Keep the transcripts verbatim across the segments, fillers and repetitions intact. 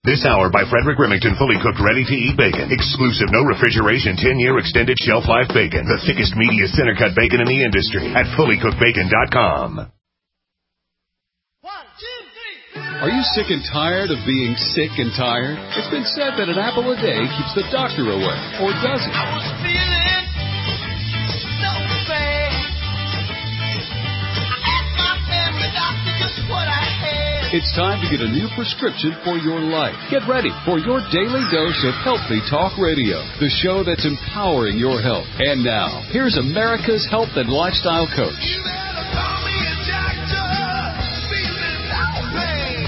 This hour by Frederick Remington, fully cooked, ready-to-eat bacon. Exclusive, no refrigeration, ten-year extended shelf life bacon. The thickest, meatiest center-cut bacon in the industry at fully cooked bacon dot com. Are you sick and tired of being sick and tired? It's been said that an apple a day keeps the doctor away, or does it? I was feeling so bad. I asked my family doctor just what I had. It's time to get a new prescription for your life. Get ready for your daily dose of Healthy Talk Radio, the show that's empowering your health. And now, here's America's health and lifestyle coach. You better call me a doctor. Feeling so bad.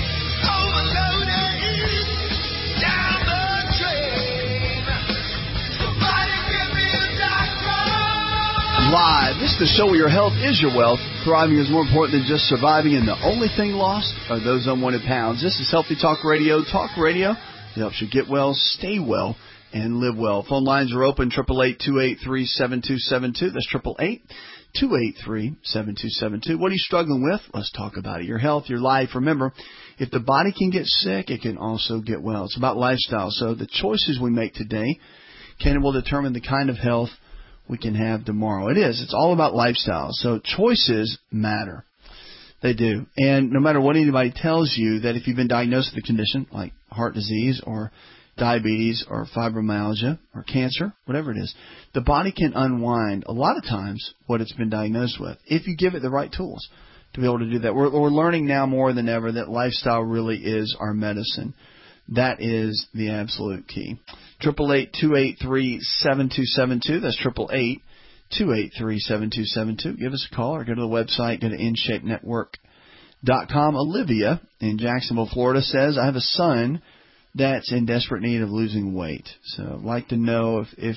Overloaded. Down the drain. Somebody give me a doctor. Live. This is the show where your health is your wealth. Thriving is more important than just surviving, and the only thing lost are those unwanted pounds. This is Healthy Talk Radio. Talk Radio that helps you get well, stay well, and live well. Phone lines are open, eight eight eight, two eight three, seven two seven two. That's eight eight eight, two eight three, seven two seven two. What are you struggling with? Let's talk about it. Your health, your life. Remember, if the body can get sick, it can also get well. It's about lifestyle. So the choices we make today can and will determine the kind of health we can have tomorrow. It is. It's all about lifestyle. So choices matter. They do. And no matter what anybody tells you, that if you've been diagnosed with a condition like heart disease or diabetes or fibromyalgia or cancer, whatever it is, the body can unwind a lot of times what it's been diagnosed with if you give it the right tools to be able to do that. We're, we're learning now more than ever that lifestyle really is our medicine. That is the absolute key. eight eight eight, two eight three, seven two seven two. That's eight eight eight, two eight three, seven two seven two. Give us a call or go to the website. Go to in shape network dot com. Olivia in Jacksonville, Florida says, I have a son that's in desperate need of losing weight. So I'd like to know if, if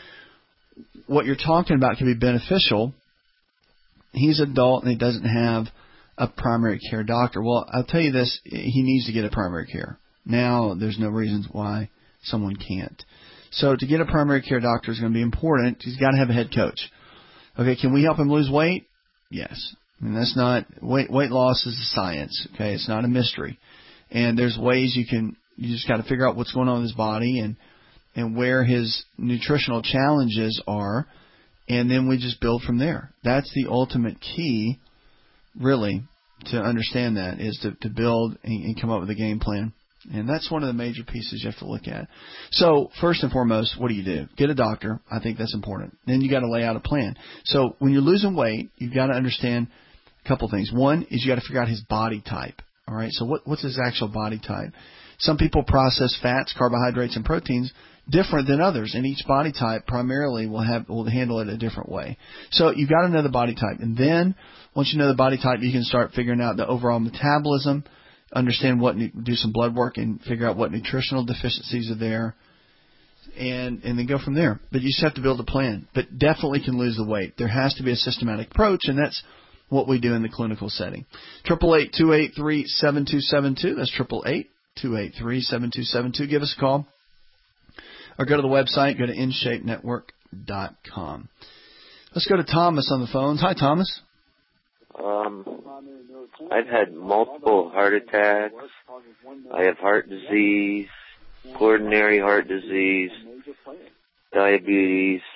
what you're talking about can be beneficial. He's an adult and he doesn't have a primary care doctor. Well, I'll tell you this, he needs to get a primary care. Now there's no reasons why someone can't. So to get a primary care doctor is going to be important. He's got to have a head coach. Okay, can we help him lose weight? Yes. I mean, that's not, weight, weight loss is a science. Okay, it's not a mystery. And there's ways you can, you just got to figure out what's going on with his body and, and where his nutritional challenges are. And then we just build from there. That's the ultimate key, really, to understand that, is to, to build and, and come up with a game plan. And that's one of the major pieces you have to look at. So first and foremost, what do you do? Get a doctor. I think that's important. Then you got to lay out a plan. So when you're losing weight, you've got to understand a couple things. One is you got to figure out his body type. All right. So what, what's his actual body type? Some people process fats, carbohydrates, and proteins different than others, and each body type primarily will have will handle it a different way. So you've got to know the body type, and then once you know the body type, you can start figuring out the overall metabolism. Understand what, do some blood work and figure out what nutritional deficiencies are there, and and then go from there. But you just have to build a plan. But definitely can lose the weight. There has to be a systematic approach, and that's what we do in the clinical setting. eight eight eight, two eight three, seven two seven two. That's eight eight eight, two eight three, seven two seven two. Give us a call or go to the website. Go to in shape network dot com. Let's go to Thomas on the phones. Hi, Thomas. Um, I've had multiple heart attacks. I have heart disease, coronary heart disease, diabetes,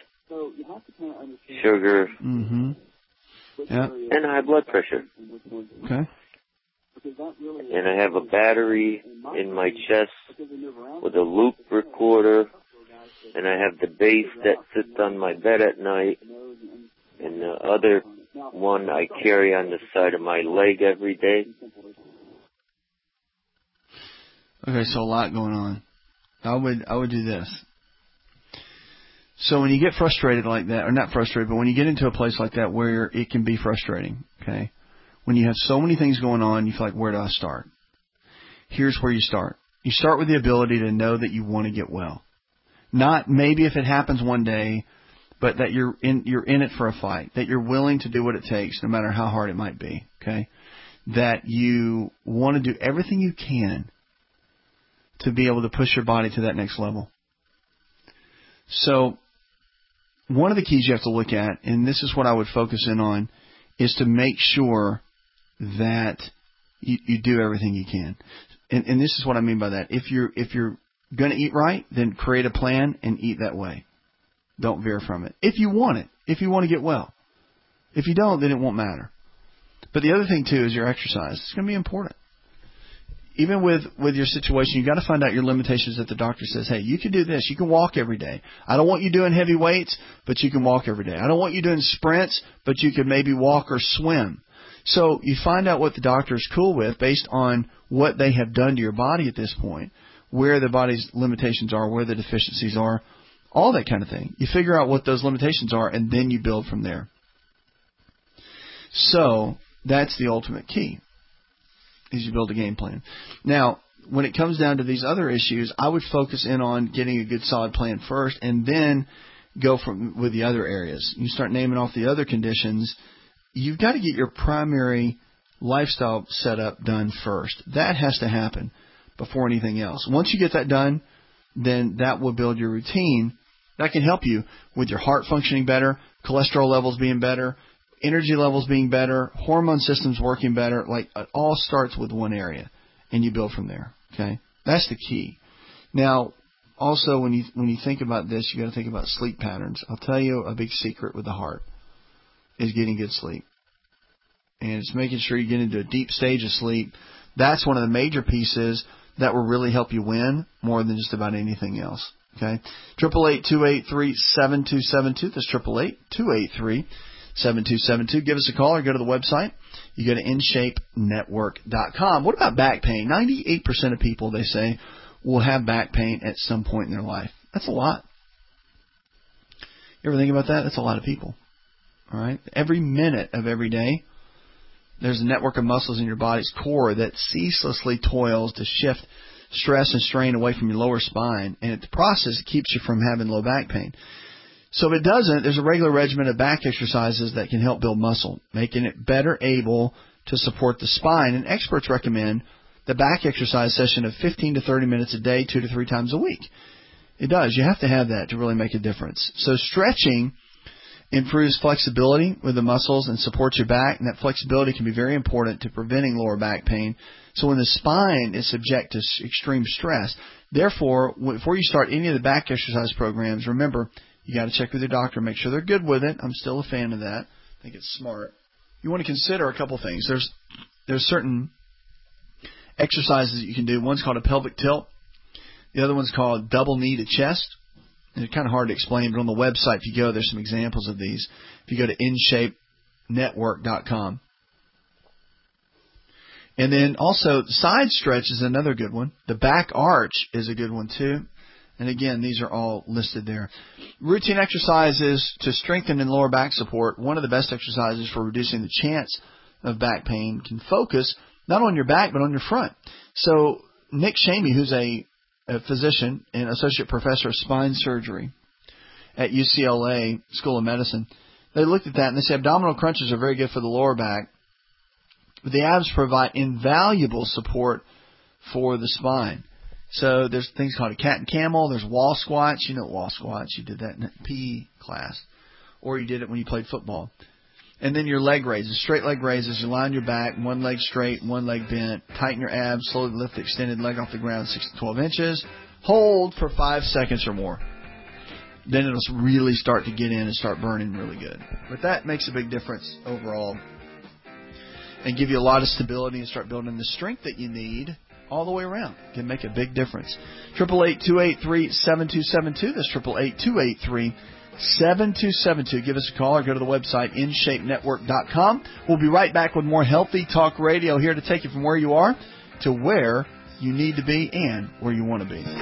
sugar, mm-hmm. yeah. and high blood pressure. Okay. And I have a battery in my chest with a loop recorder, and I have the base that sits on my bed at night, and the other one I carry on the side of my leg every day. Okay, so a lot going on. I would I would do this. So when you get frustrated like that, or not frustrated, but when you get into a place like that where it can be frustrating, okay, when you have so many things going on, you feel like, where do I start? Here's where you start. You start with the ability to know that you want to get well. Not maybe if it happens one day, but that you're in you're in it for a fight, that you're willing to do what it takes, no matter how hard it might be, okay? That you want to do everything you can to be able to push your body to that next level. So one of the keys you have to look at, and this is what I would focus in on, is to make sure that you, you do everything you can. and, and this is what I mean by that. If you're if you're going to eat right, then create a plan and eat that way. Don't veer from it. If you want it, if you want to get well. If you don't, then it won't matter. But the other thing, too, is your exercise. It's going to be important. Even with, with your situation, you've got to find out your limitations that the doctor says, hey, you can do this. You can walk every day. I don't want you doing heavy weights, but you can walk every day. I don't want you doing sprints, but you can maybe walk or swim. So you find out what the doctor is cool with based on what they have done to your body at this point, where the body's limitations are, where the deficiencies are, all that kind of thing. You figure out what those limitations are, and then you build from there. So that's the ultimate key, is you build a game plan. Now, when it comes down to these other issues, I would focus in on getting a good solid plan first and then go from with the other areas. You start naming off the other conditions. You've got to get your primary lifestyle setup done first. That has to happen before anything else. Once you get that done, then that will build your routine. That can help you with your heart functioning better, cholesterol levels being better, energy levels being better, hormone systems working better. Like, it all starts with one area, and you build from there. Okay, that's the key. Now, also when you when you think about this, you got to think about sleep patterns. I'll tell you a big secret with the heart is getting good sleep, and it's making sure you get into a deep stage of sleep. That's one of the major pieces that will really help you win more than just about anything else. Okay, triple eight two eight three seven two seven two. That's triple eight two eight three seven two seven two. Give us a call or go to the website. You go to in shape network dot com. What about back pain? ninety-eight percent of people, they say, will have back pain at some point in their life. That's a lot. You ever think about that? That's a lot of people. All right. Every minute of every day, there's a network of muscles in your body's core that ceaselessly toils to shift stress and strain away from your lower spine. And in the process, it keeps you from having low back pain. So if it doesn't, there's a regular regimen of back exercises that can help build muscle, making it better able to support the spine. And experts recommend the back exercise session of fifteen to thirty minutes a day, two to three times a week. It does. You have to have that to really make a difference. So stretching improves flexibility with the muscles and supports your back, and that flexibility can be very important to preventing lower back pain. So when the spine is subject to extreme stress, therefore, before you start any of the back exercise programs, remember, you got to check with your doctor, make sure they're good with it. I'm still a fan of that. I think it's smart. You want to consider a couple things. There's there's certain exercises that you can do. One's called a pelvic tilt. The other one's called double knee to chest. And it's kind of hard to explain, but on the website, if you go, there's some examples of these. If you go to in shape network dot com. And then also, side stretch is another good one. The back arch is a good one, too. And again, these are all listed there. Routine exercises to strengthen and lower back support. One of the best exercises for reducing the chance of back pain can focus not on your back, but on your front. So Nick Shamey, who's a, a physician and associate professor of spine surgery at U C L A School of Medicine, they looked at that and they said abdominal crunches are very good for the lower back. But the abs provide invaluable support for the spine. So there's things called a cat and camel. There's wall squats. You know wall squats. You did that in P E class. Or you did it when you played football. And then your leg raises, straight leg raises. You lie on your back, one leg straight, one leg bent. Tighten your abs. Slowly lift the extended leg off the ground six to twelve inches. Hold for five seconds or more. Then it'll really start to get in and start burning really good. But that makes a big difference overall. And give you a lot of stability and start building the strength that you need all the way around. It can make a big difference. triple eight two eight three seven two seven two. That's triple eight two eight three seven two seven two. Give us a call or go to the website in shape network dot com. We'll be right back with more Healthy Talk Radio here to take you from where you are to where you need to be and where you want to be.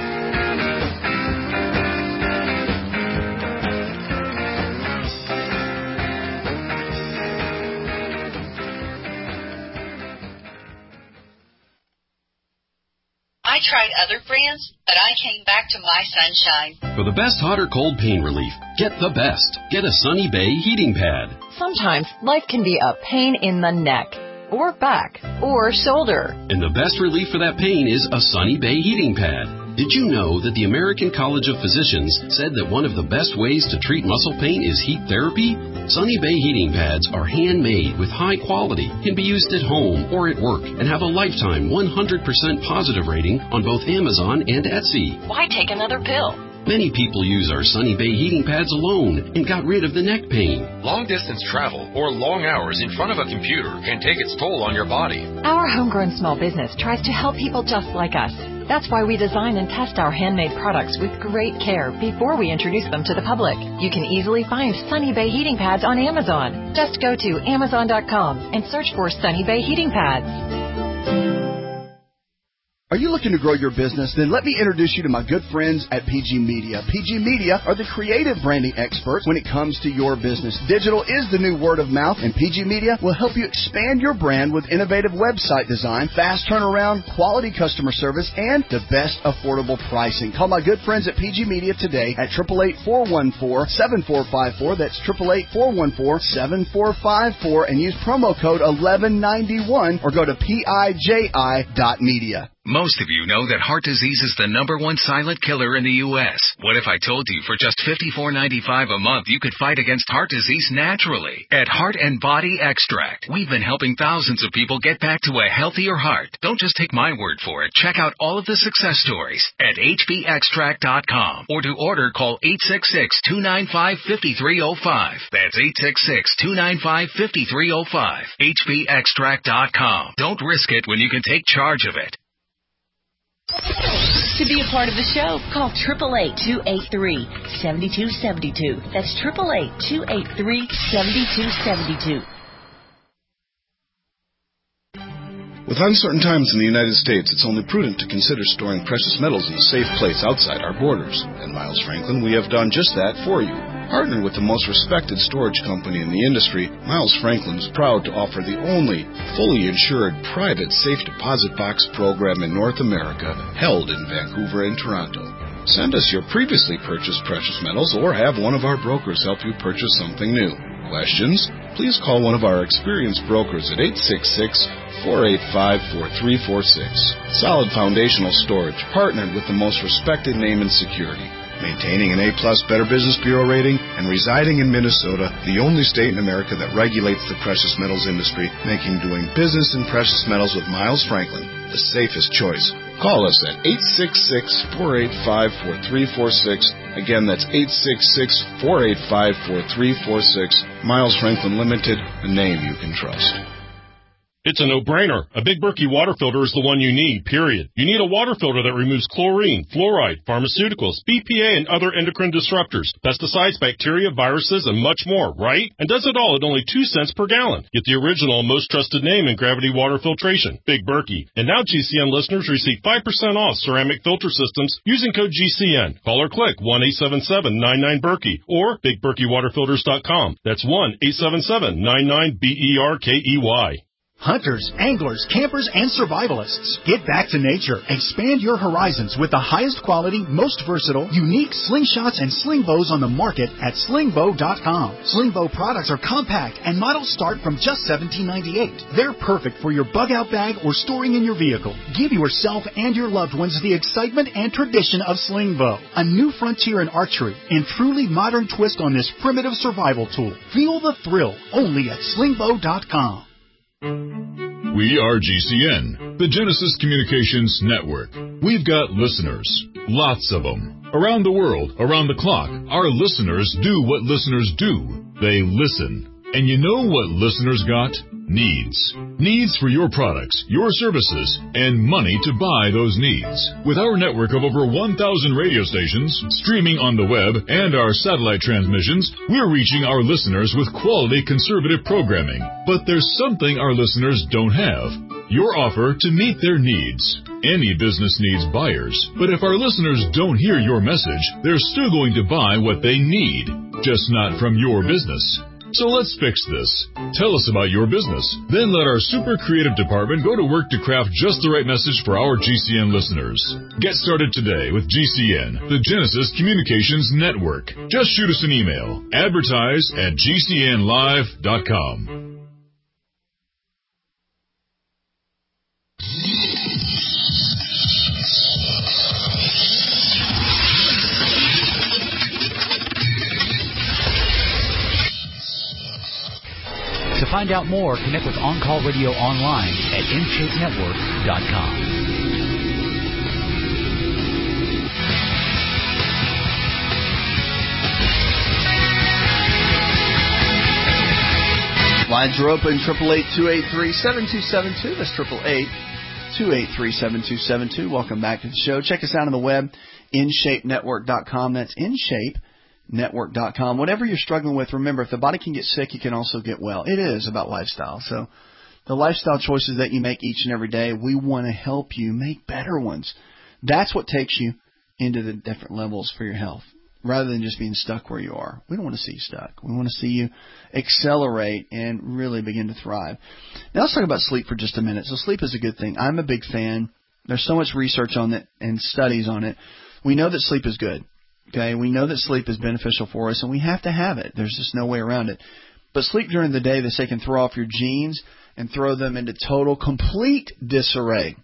I tried other brands, but I came back to My Sunshine. For the best hot or cold pain relief, get the best. Get a Sunny Bay heating pad. Sometimes life can be a pain in the neck, or back, or shoulder. And the best relief for that pain is a Sunny Bay heating pad. Did you know that the American College of Physicians said that one of the best ways to treat muscle pain is heat therapy? Sunny Bay heating pads are handmade with high quality, can be used at home or at work, and have a lifetime one hundred percent positive rating on both Amazon and Etsy. Why take another pill? Many people use our Sunny Bay heating pads alone and got rid of the neck pain. Long-distance travel or long hours in front of a computer can take its toll on your body. Our homegrown small business tries to help people just like us. That's why we design and test our handmade products with great care before we introduce them to the public. You can easily find Sunny Bay heating pads on Amazon. Just go to amazon dot com and search for Sunny Bay heating pads. Are you looking to grow your business? Then let me introduce you to my good friends at P G Media. P G Media are the creative branding experts when it comes to your business. Digital is the new word of mouth, and P G Media will help you expand your brand with innovative website design, fast turnaround, quality customer service, and the best affordable pricing. Call my good friends at P G Media today at eight eight eight, four one four, seven four five four. That's eight eight eight, four one four, seven four five four, and use promo code eleven ninety-one or go to piji dot media. Most of you know that heart disease is the number one silent killer in the U S What if I told you for just fifty-four ninety-five a month you could fight against heart disease naturally? At Heart and Body Extract, we've been helping thousands of people get back to a healthier heart. Don't just take my word for it. Check out all of the success stories at h b extract dot com, or to order, call eight six six, two nine five, five three zero five. That's eight six six, two nine five, five three zero five. h b extract dot com. Don't risk it when you can take charge of it. To be a part of the show, call eight eight eight, two eight three, seven two seven two. That's eight eight eight, two eight three, seven two seven two. With uncertain times in the United States, it's only prudent to consider storing precious metals in a safe place outside our borders. At Miles Franklin, we have done just that for you. Partnered with the most respected storage company in the industry, Miles Franklin is proud to offer the only fully insured private safe deposit box program in North America, held in Vancouver and Toronto. Send us your previously purchased precious metals or have one of our brokers help you purchase something new. Questions? Please call one of our experienced brokers at eight six six, four eight five, four three four six. Solid foundational storage, partnered with the most respected name in security. Maintaining an A-plus Better Business Bureau rating and residing in Minnesota, the only state in America that regulates the precious metals industry, making doing business in precious metals with Miles Franklin the safest choice. Call us at eight six six, four eight five, four three four six. Again, that's eight six six, four eight five, four three four six. Miles Franklin Limited, a name you can trust. It's a no-brainer. A Big Berkey water filter is the one you need, period. You need a water filter that removes chlorine, fluoride, pharmaceuticals, B P A, and other endocrine disruptors, pesticides, bacteria, viruses, and much more, right? And does it all at only two cents per gallon. Get the original and most trusted name in gravity water filtration, Big Berkey. And now G C N listeners receive five percent off ceramic filter systems using code G C N. Call or click one eight seven seven, nine nine, Berkey or big berkey water filters dot com. That's one eight seven seven, nine nine, B E R K E Y. Hunters, anglers, campers, and survivalists. Get back to nature. Expand your horizons with the highest quality, most versatile, unique slingshots and sling bows on the market at sling bow dot com. Sling bow products are compact and models start from just seventeen ninety-eight. They're perfect for your bug out bag or storing in your vehicle. Give yourself and your loved ones the excitement and tradition of sling bow, a new frontier in archery and truly modern twist on this primitive survival tool. Feel the thrill only at sling bow dot com. We are G C N, the Genesis Communications Network. We've got listeners, lots of them. Around the world, around the clock, our listeners do what listeners do. They listen. And you know what listeners got? Needs. Needs for your products, your services, and money to buy those needs. With our network of over one thousand radio stations, streaming on the web, and our satellite transmissions, we're reaching our listeners with quality conservative programming. But there's something our listeners don't have. Your offer to meet their needs. Any business needs buyers, but if our listeners don't hear your message, they're still going to buy what they need, just not from your business. So let's fix this. Tell us about your business. Then let our super creative department go to work to craft just the right message for our G C N listeners. Get started today with G C N, the Genesis Communications Network. Just shoot us an email. Advertise at G C N live dot com. find out more, connect with On Call Radio online at in shape network dot com. Lines are open, triple eight, two eight three, seven two seven two. That's triple eight, two eight three, seven two seven two. Welcome back to the show. Check us out on the web, in shape network dot com. That's in shape network dot com. Whatever you're struggling with, remember, if the body can get sick, you can also get well. It is about lifestyle. So the lifestyle choices that you make each and every day, we want to help you make better ones. That's what takes you into the different levels for your health, rather than just being stuck where you are. We don't want to see you stuck. We want to see you accelerate and really begin to thrive. Now let's talk about sleep for just a minute. So sleep is a good thing. I'm a big fan. There's so much research on it and studies on it. We know that sleep is good. Okay, we know that sleep is beneficial for us, and we have to have it. There's just no way around it. But sleep during the day, they say, can throw off your genes and throw them into total, complete disarray.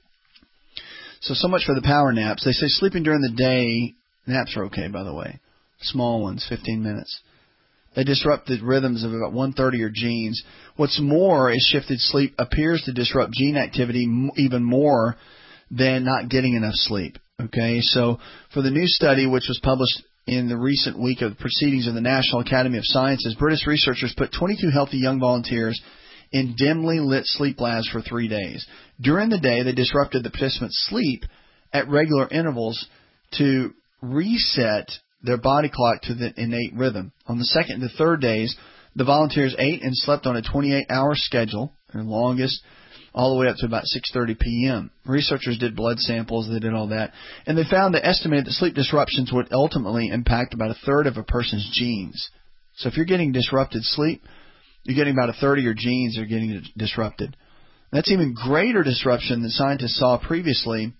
So, so much for the power naps. They say sleeping during the day, naps are okay, by the way. Small ones, fifteen minutes. They disrupt the rhythms of about one-third of your genes. What's more is shifted sleep appears to disrupt gene activity even more than not getting enough sleep. Okay, so for the new study, which was published in the recent week of proceedings of the National Academy of Sciences, British researchers put twenty-two healthy young volunteers in dimly lit sleep labs for three days. During the day, they disrupted the participants' sleep at regular intervals to reset their body clock to the innate rhythm. On the second and the third days, the volunteers ate and slept on a twenty-eight hour schedule, their longest, all the way up to about six thirty p.m. Researchers did blood samples, they did all that, and they found they estimated that sleep disruptions would ultimately impact about a third of a person's genes. So if you're getting disrupted sleep, you're getting about a third of your genes are getting disrupted. That's even greater disruption than scientists saw previously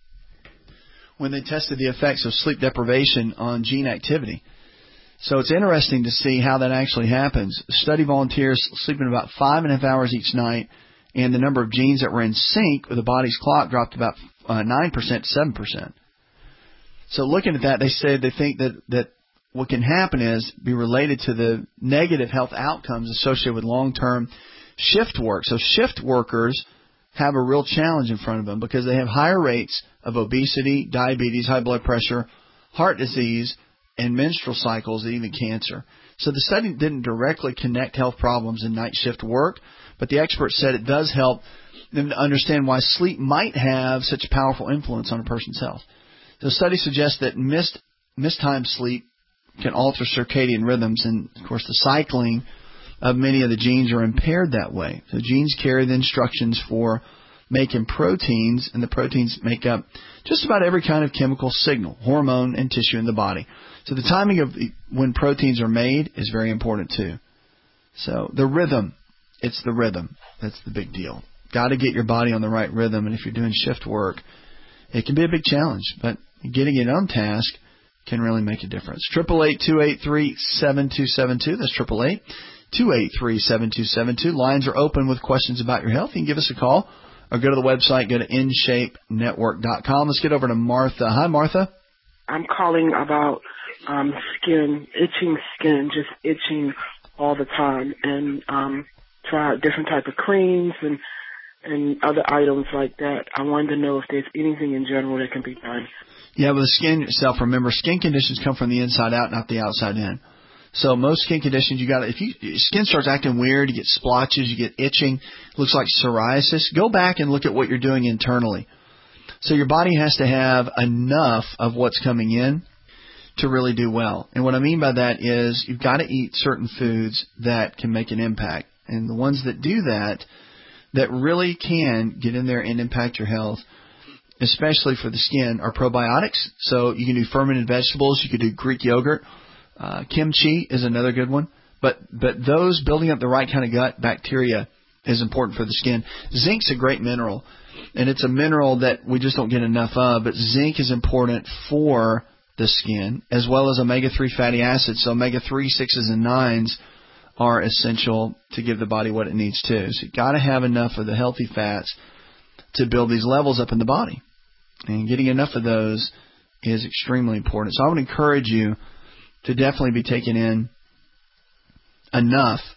when they tested the effects of sleep deprivation on gene activity. So it's interesting to see how that actually happens. Study volunteers sleeping about five and a half hours each night, and the number of genes that were in sync with the body's clock dropped about uh, nine percent to seven percent. So looking at that, they say they think that, that what can happen is be related to the negative health outcomes associated with long-term shift work. So shift workers have a real challenge in front of them because they have higher rates of obesity, diabetes, high blood pressure, heart disease, and menstrual cycles, and even cancer. So the study didn't directly connect health problems in night shift work, but the experts said it does help them to understand why sleep might have such a powerful influence on a person's health. The study suggests that missed mistimed sleep can alter circadian rhythms, and of course the cycling of many of the genes are impaired that way. So genes carry the instructions for making proteins, and the proteins make up just about every kind of chemical signal, hormone, and tissue in the body. So the timing of when proteins are made is very important too. So the rhythm, it's the rhythm. That's the big deal. Got to get your body on the right rhythm, and if you're doing shift work, it can be a big challenge, but getting it on task can really make a difference. triple eight, two eight three, seven two seven two. That's triple eight, two eight three, seven two seven two. Lines are open with questions about your health. You can give us a call or go to the website, go to in shape network dot com. Let's get over to Martha. Hi, Martha. I'm calling about um, skin, itching skin, just itching all the time, and um, try out different type of creams and and other items like that. I wanted to know if there's anything in general that can be done. Yeah, with the skin itself, remember, skin conditions come from the inside out, not the outside in. So most skin conditions, you got to, if you skin starts acting weird, you get splotches, you get itching, looks like psoriasis, go back and look at what you're doing internally. So your body has to have enough of what's coming in to really do well. And what I mean by that is you've got to eat certain foods that can make an impact. And the ones that do that, that really can get in there and impact your health, especially for the skin, are probiotics. So you can do fermented vegetables. You could do Greek yogurt. Uh, kimchi is another good one. But but those building up the right kind of gut bacteria is important for the skin. Zinc's a great mineral, and it's a mineral that we just don't get enough of. But zinc is important for the skin, as well as omega three fatty acids. So omega three, sixes, and nines are essential to give the body what it needs to. So you've got to have enough of the healthy fats to build these levels up in the body. And getting enough of those is extremely important. So I would encourage you to definitely be taking in enough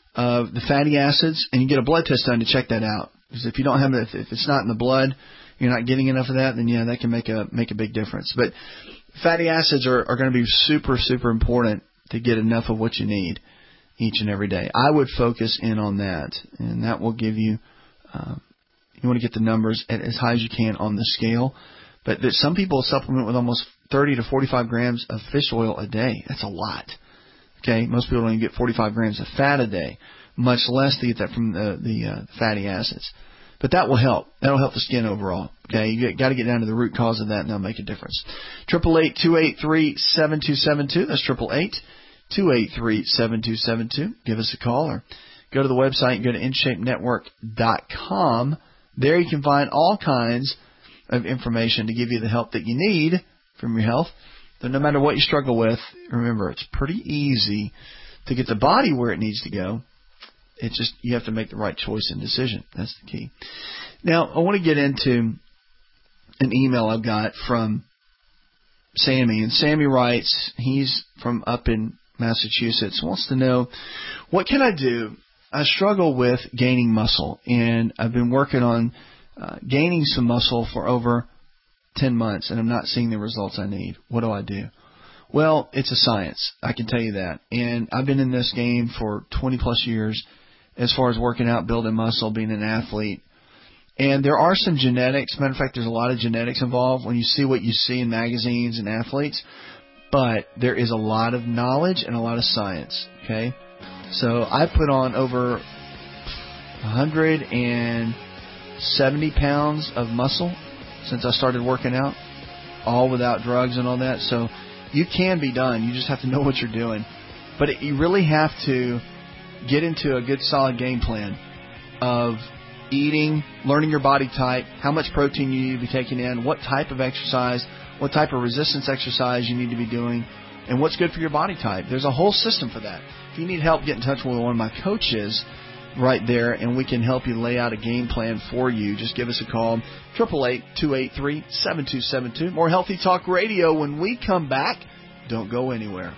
of the fatty acids, and you get a blood test done to check that out. Because if you don't have it, if it's not in the blood, you're not getting enough of that, then yeah, that can make a make a big difference. But fatty acids are, are going to be super, super important to get enough of what you need each and every day. I would focus in on that, and that will give you, uh, you want to get the numbers at, as high as you can on the scale. But there's some people supplement with almost thirty to forty-five grams of fish oil a day. That's a lot. Okay, most people don't even get forty-five grams of fat a day, much less to get that from the, the uh, fatty acids. But that will help. That will help the skin overall. Okay, you got to get down to the root cause of that, and that'll make a difference. Triple eight two eight three seven two seven two. That's triple eight two eight three seven two seven two. Give us a call or go to the website and go to in shape network dot com. There you can find all kinds of information to give you the help that you need from your health. But no matter what you struggle with, remember, it's pretty easy to get the body where it needs to go. It's just you have to make the right choice and decision. That's the key. Now, I want to get into an email I've got from Sammy. And Sammy writes, he's from up in Massachusetts, wants to know, what can I do? I struggle with gaining muscle, and I've been working on uh, gaining some muscle for over ten months, and I'm not seeing the results I need. What do I do? Well, it's a science. I can tell you that. And I've been in this game for twenty plus years as far as working out, building muscle, being an athlete. And there are some genetics. Matter of fact, there's a lot of genetics involved when you see what you see in magazines and athletes. But there is a lot of knowledge and a lot of science, okay? So I put on over one hundred seventy pounds of muscle since I started working out, all without drugs and all that. So you can be done. You just have to know what you're doing. But it, you really have to get into a good, solid game plan of eating, learning your body type, how much protein you need to be taking in, what type of exercise, what type of resistance exercise you need to be doing, and what's good for your body type. There's a whole system for that. If you need help, get in touch with one of my coaches right there, and we can help you lay out a game plan for you. Just give us a call, eight eight eight, two eight three, seven two seven two. More Healthy Talk Radio when we come back. Don't go anywhere.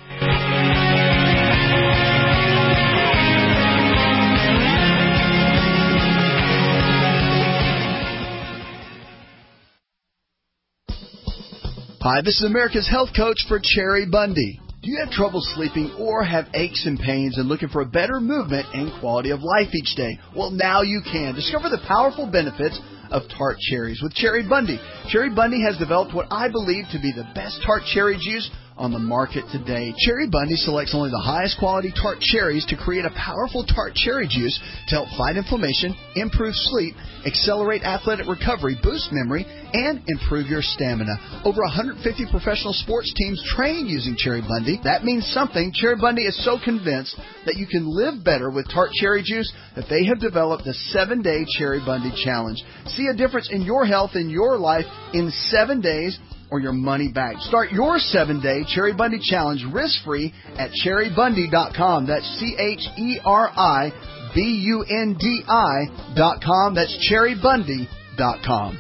Hi, this is America's Health Coach for Cherry Bundy. Do you have trouble sleeping or have aches and pains and looking for a better movement and quality of life each day? Well, now you can. Discover the powerful benefits of tart cherries with Cherry Bundy. Cherry Bundy has developed what I believe to be the best tart cherry juice on the market today. Cherry Bundy selects only the highest quality tart cherries to create a powerful tart cherry juice to help fight inflammation, improve sleep, accelerate athletic recovery, boost memory, and improve your stamina. Over one hundred fifty professional sports teams train using Cherry Bundy. That means something. Cherry Bundy is so convinced that you can live better with tart cherry juice that they have developed the seven-day Cherry Bundy Challenge. See a difference in your health and your life in seven days or your money back. Start your seven-day Cherry Bundy Challenge risk-free at cherry bundy dot com. That's C H E R I B U N D I dot com. That's cherry bundy dot com.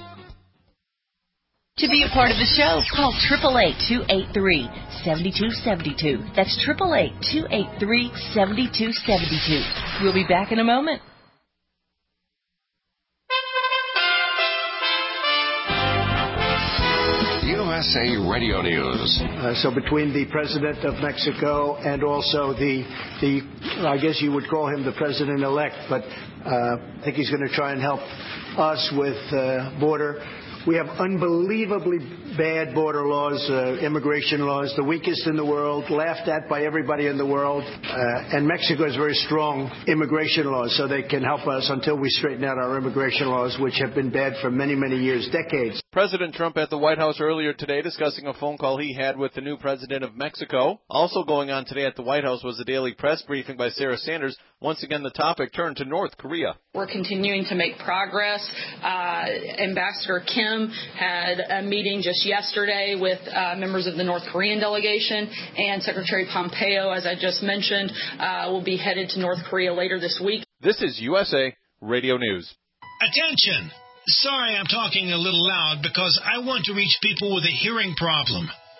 To be a part of the show, call eight eight eight, two eight three, seven two seven two. That's eight eight eight, two eight three, seven two seven two. We'll be back in a moment. U S A Radio News. Uh, so between the president of Mexico and also the, the I guess you would call him the president-elect, but uh, I think he's going to try and help us with uh, border. We have unbelievably bad border laws, uh, immigration laws, the weakest in the world, laughed at by everybody in the world. Uh, and Mexico has very strong immigration laws, so they can help us until we straighten out our immigration laws, which have been bad for many, many years, decades. President Trump at the White House earlier today discussing a phone call he had with the new president of Mexico. Also going on today at the White House was a daily press briefing by Sarah Sanders. Once again, the topic turned to North Korea. We're continuing to make progress. Uh, Ambassador Kim had a meeting just yesterday with uh, members of the North Korean delegation, and Secretary Pompeo, as I just mentioned, uh, will be headed to North Korea later this week. This is U S A Radio News. Attention! Sorry I'm talking a little loud because I want to reach people with a hearing problem.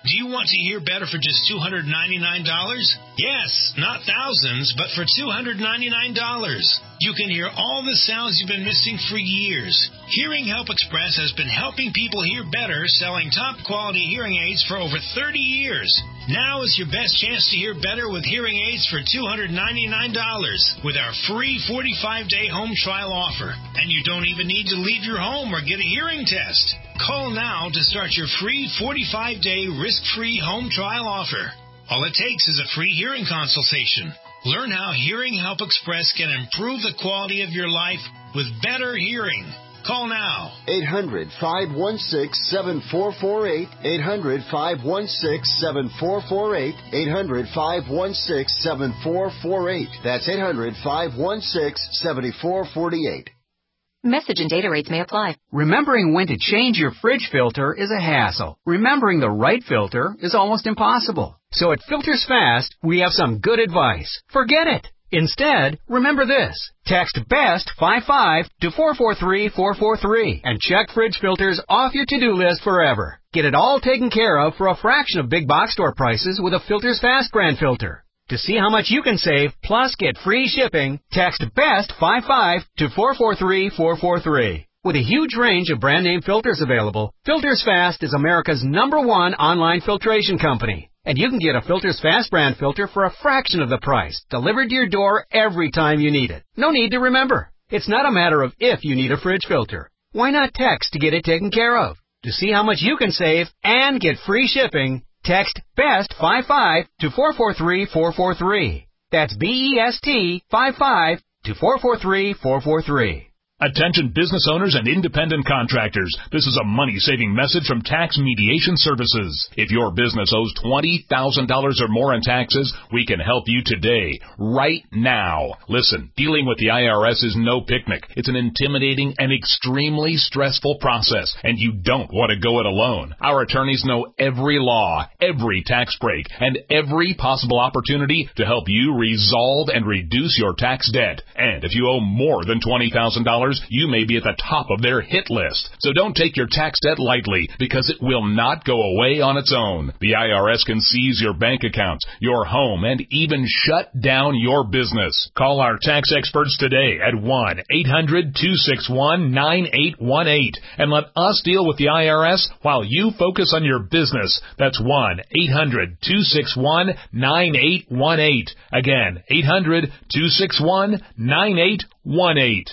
Do you want to hear better for just two hundred ninety-nine dollars? Yes, not thousands, but for two hundred ninety-nine dollars. You can hear all the sounds you've been missing for years. Hearing Help Express has been helping people hear better, selling top-quality hearing aids for over thirty years. Now is your best chance to hear better with hearing aids for two hundred ninety-nine dollars with our free forty-five day home trial offer. And you don't even need to leave your home or get a hearing test. Call now to start your free forty-five day risk-free home trial offer. All it takes is a free hearing consultation. Learn how Hearing Help Express can improve the quality of your life with better hearing. Call now. eight hundred, five one six, seven four four eight. eight hundred, five one six, seven four four eight. eight hundred, five one six, seven four four eight. That's eight hundred, five one six, seven four four eight. Message and data rates may apply. Remembering when to change your fridge filter is a hassle. Remembering the right filter is almost impossible. So at Filters Fast, we have some good advice. Forget it. Instead, remember this. Text BEST fifty-five to four four three four four three and check fridge filters off your to-do list forever. Get it all taken care of for a fraction of big box store prices with a Filters Fast brand filter. To see how much you can save, plus get free shipping, text BEST fifty-five to four four three four four three. With a huge range of brand name filters available, Filters Fast is America's number one online filtration company. And you can get a Filters Fast brand filter for a fraction of the price, delivered to your door every time you need it. No need to remember. It's not a matter of if you need a fridge filter. Why not text to get it taken care of? To see how much you can save and get free shipping, text BEST fifty-five to four four three four four three. That's B E S T fifty-five to four four three four four three. Attention business owners and independent contractors. This is a money-saving message from Tax Mediation Services. If your business owes twenty thousand dollars or more in taxes, we can help you today, right now. Listen, dealing with the I R S is no picnic. It's an intimidating and extremely stressful process, and you don't want to go it alone. Our attorneys know every law, every tax break, and every possible opportunity to help you resolve and reduce your tax debt. And if you owe more than twenty thousand dollars, you may be at the top of their hit list. So don't take your tax debt lightly, because it will not go away on its own. The I R S can seize your bank accounts, your home, and even shut down your business. Call our tax experts today at one eight hundred two six one nine eight one eight and let us deal with the I R S while you focus on your business. That's one eight hundred two six one nine eight one eight. Again, eight hundred two six one nine eight one eight.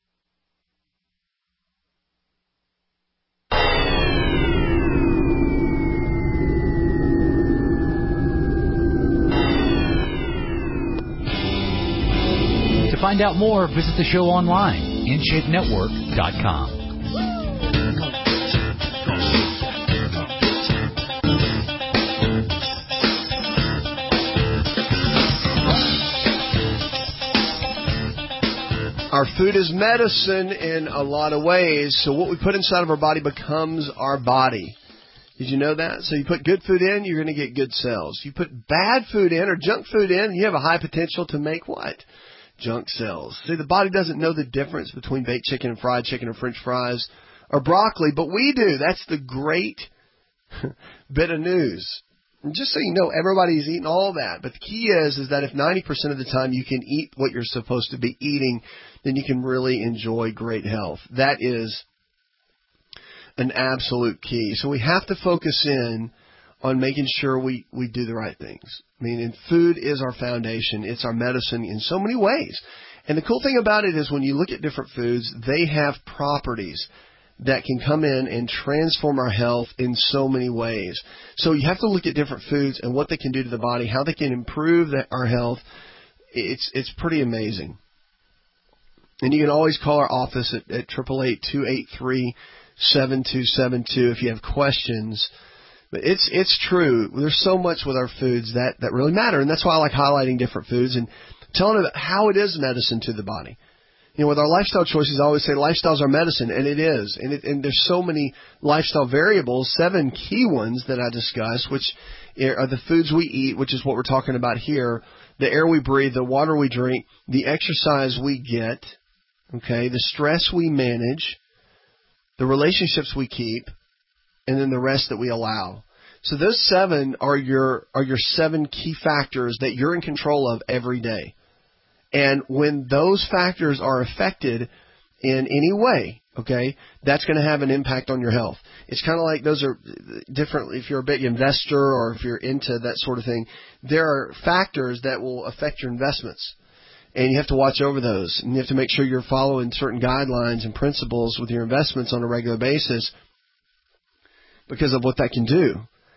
To find out more, visit the show online, in shape network dot com. Our food is medicine in a lot of ways, so what we put inside of our body becomes our body. Did you know that? So you put good food in, you're going to get good cells. You put bad food in or junk food in, you have a high potential to make what? Junk cells. See, the body doesn't know the difference between baked chicken and fried chicken or French fries or broccoli, but we do. That's the great bit of news. And just so you know, everybody's eating all that. But the key is, is that if ninety percent of the time you can eat what you're supposed to be eating, then you can really enjoy great health. That is an absolute key. So we have to focus in on making sure we, we do the right things. I mean, and food is our foundation. It's our medicine in so many ways. And the cool thing about it is when you look at different foods, they have properties that can come in and transform our health in so many ways. So you have to look at different foods and what they can do to the body, how they can improve the, our health. It's it's pretty amazing. And you can always call our office at eight eight eight, two eight three, seven two seven two if you have questions. But it's it's true. There's so much with our foods that, that really matter. And that's why I like highlighting different foods and telling them how it is medicine to the body. You know, with our lifestyle choices, I always say lifestyles are medicine, and it is. And, it, and there's so many lifestyle variables, seven key ones that I discuss, which are the foods we eat, which is what we're talking about here, the air we breathe, the water we drink, the exercise we get, okay, the stress we manage, the relationships we keep, and then the rest that we allow. So those seven are your are your seven key factors that you're in control of every day. And when those factors are affected in any way, okay, that's going to have an impact on your health. It's kind of like those are different if you're a big investor or if you're into that sort of thing. There are factors that will affect your investments, and you have to watch over those. And you have to make sure you're following certain guidelines and principles with your investments on a regular basis because of what that can do.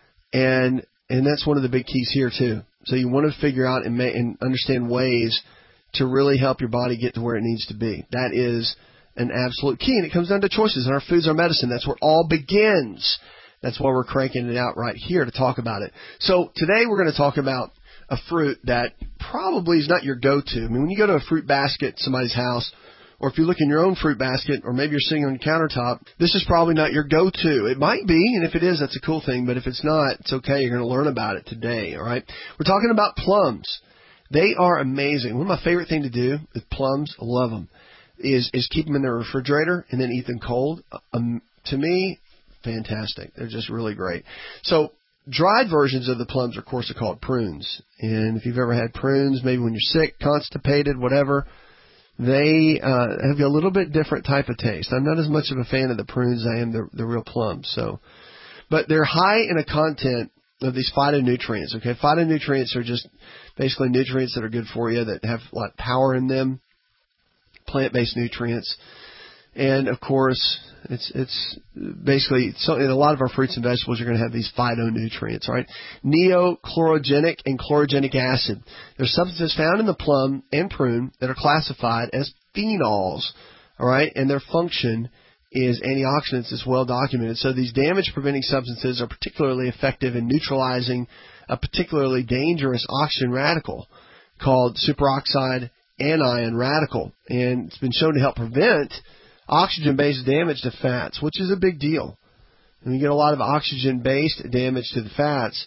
And and that's one of the big keys here, too. So you want to figure out and, ma- and understand ways to really help your body get to where it needs to be. That is an absolute key, and it comes down to choices, and our food's our medicine. That's where it all begins. That's why we're cranking it out right here to talk about it. So today we're going to talk about a fruit that probably is not your go-to. I mean, when you go to a fruit basket at somebody's house, or if you look in your own fruit basket, or maybe you're sitting on your countertop, this is probably not your go-to. It might be, and if it is, that's a cool thing, but if it's not, it's okay. You're going to learn about it today, all right? We're talking about plums. They are amazing. One of my favorite things to do with plums, I love them, is, is keep them in the refrigerator and then eat them cold. Um, to me, fantastic. They're just really great. So dried versions of the plums, of course, are called prunes. And if you've ever had prunes, maybe when you're sick, constipated, whatever, they uh, have a little bit different type of taste. I'm not as much of a fan of the prunes as I am the, the real plums. So, but they're high in a content of these phytonutrients. Okay, phytonutrients are just basically nutrients that are good for you, that have a lot of power in them, plant-based nutrients. And of course, it's it's basically, so in a lot of our fruits and vegetables, you're going to have these phytonutrients, right? Neochlorogenic and chlorogenic acid. There's substances found in the plum and prune that are classified as phenols, all right? And their function is antioxidants. Is well documented. So these damage-preventing substances are particularly effective in neutralizing a particularly dangerous oxygen radical called superoxide anion radical. And it's been shown to help prevent oxygen-based damage to fats, which is a big deal. When you get a lot of oxygen-based damage to the fats,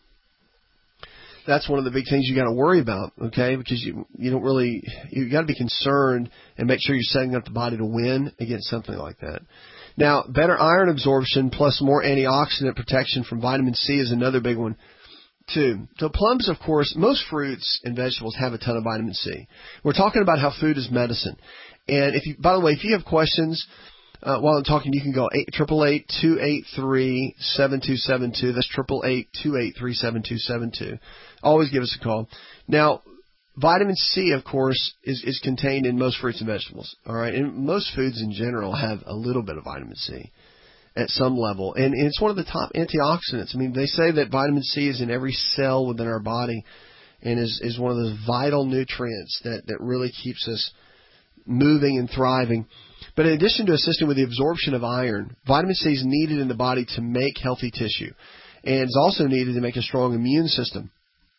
that's one of the big things you got to worry about, okay? Because you you don't really, you got to be concerned and make sure you're setting up the body to win against something like that. Now, better iron absorption plus more antioxidant protection from vitamin C is another big one too. So plums, of course, most fruits and vegetables have a ton of vitamin C. We're talking about how food is medicine. And if you, by the way, if you have questions uh, while I'm talking, you can go eight eight eight, two eight three, seven two seven two. That's eight eight eight, two eight three, seven two seven two. Always give us a call. Now, vitamin C, of course, is, is contained in most fruits and vegetables. All right, and most foods in general have a little bit of vitamin C at some level, and, and it's one of the top antioxidants. I mean, they say that vitamin C is in every cell within our body, and is is one of those vital nutrients that that really keeps us moving and thriving. But in addition to assisting with the absorption of iron, vitamin C is needed in the body to make healthy tissue, and is also needed to make a strong immune system.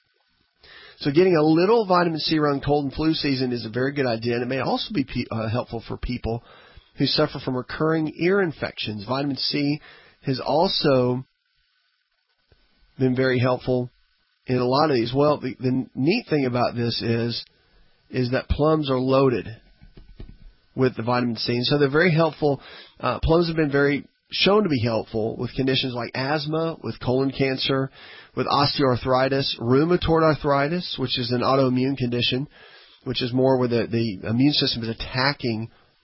So getting a little vitamin C around cold and flu season is a very good idea, and it may also be uh, helpful for people who suffer from recurring ear infections. Vitamin C has also been very helpful in a lot of these. Well, the, the neat thing about this is, is that plums are loaded with the vitamin C, and so they're very helpful. Uh, plums have been very shown to be helpful with conditions like asthma, with colon cancer, with osteoarthritis, rheumatoid arthritis, which is an autoimmune condition, which is more where the, the immune system is attacking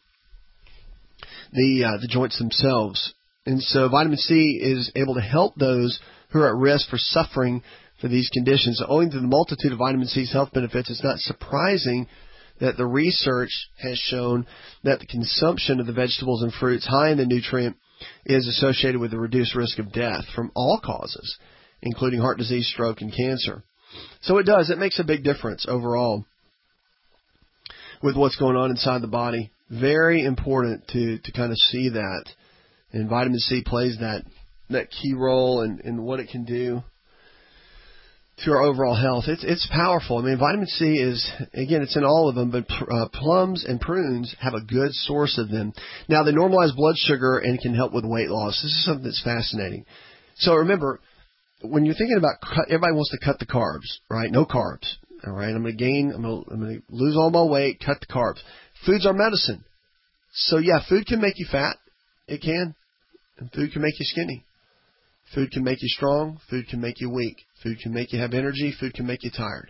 the uh, the joints themselves. And so vitamin C is able to help those who are at risk for suffering for these conditions. So owing to the multitude of vitamin C's health benefits, it's not surprising that the research has shown that the consumption of the vegetables and fruits high in the nutrient is associated with a reduced risk of death from all causes, including heart disease, stroke, and cancer. So it does. It makes a big difference overall with what's going on inside the body. Very important to, to kind of see that. And vitamin C plays that that key role in, in what it can do to our overall health. It's it's powerful. I mean, vitamin C is, again, it's in all of them, but uh, plums and prunes have a good source of them. Now, they normalize blood sugar and can help with weight loss. This is something that's fascinating. So remember, when you're thinking about, cut, everybody wants to cut the carbs, right? No carbs. All right, I'm going to gain, I'm going to, I'm going to lose all my weight, cut the carbs. Food's our medicine. So yeah, food can make you fat. It can. And food can make you skinny. Food can make you strong. Food can make you weak. Food can make you have energy. Food can make you tired.